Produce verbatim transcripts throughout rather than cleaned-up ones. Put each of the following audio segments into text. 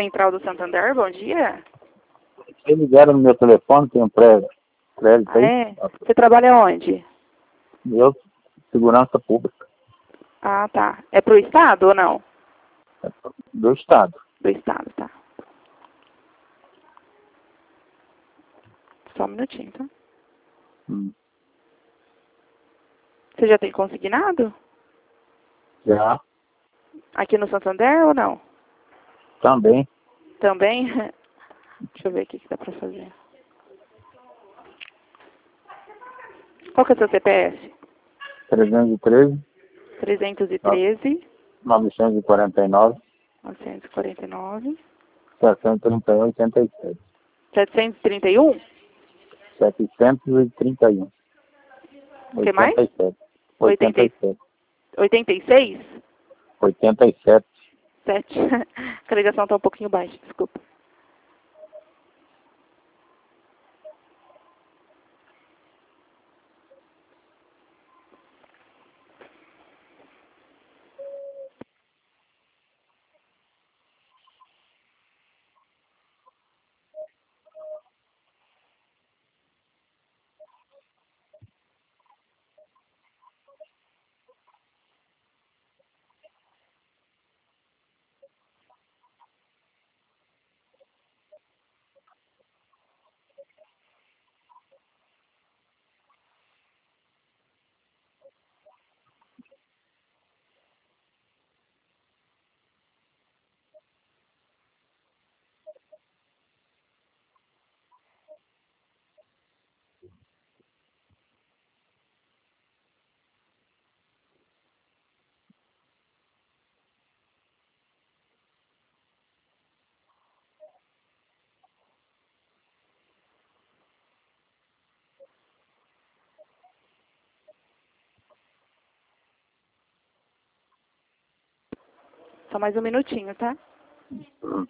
Central do Santander, bom dia. Vocês ligaram no meu telefone, tem um pré- crédito Ah, aí? é? Você trabalha onde? Eu, segurança pública, Ah, tá. É pro Estado ou não? do Estado. Do Estado, tá. Só um minutinho, tá? Hum. Você já tem consignado? Já, Aqui no Santander ou não? também. Também? Deixa eu ver o que que dá pra fazer. Qual que é o seu C P F? trezentos e treze, trezentos e treze, novecentos e quarenta e nove, novecentos e quarenta e nove, setecentos e trinta e um, oitenta e sete. setecentos e trinta e um? setecentos e trinta e um. O que mais? oitenta e sete. oitenta oitenta e e sete. oitenta e seis? oitenta e sete. sete. A ligação tá um pouquinho baixa, desculpa. Só mais um minutinho, tá? Hum.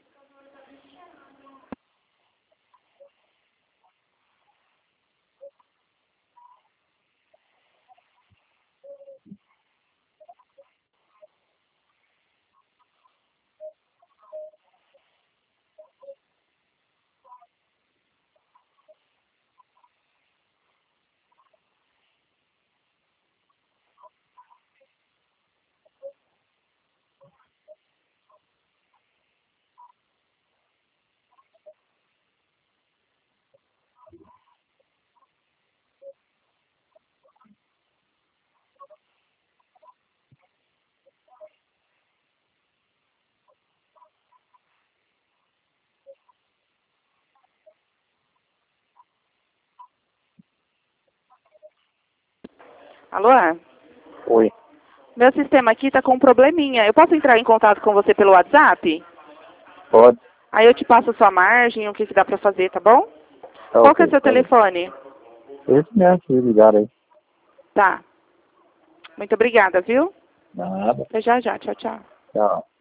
Alô? Oi. Meu sistema aqui tá com um probleminha. Eu posso entrar em contato com você pelo WhatsApp? Pode. Aí eu te passo a sua margem, o que que dá pra fazer, tá bom? Tá Qual que é ok, o seu pode. telefone? Esse mesmo que ligaram aí. Tá. Muito obrigada, viu? Nada. Até já já. Tchau, tchau. Tchau.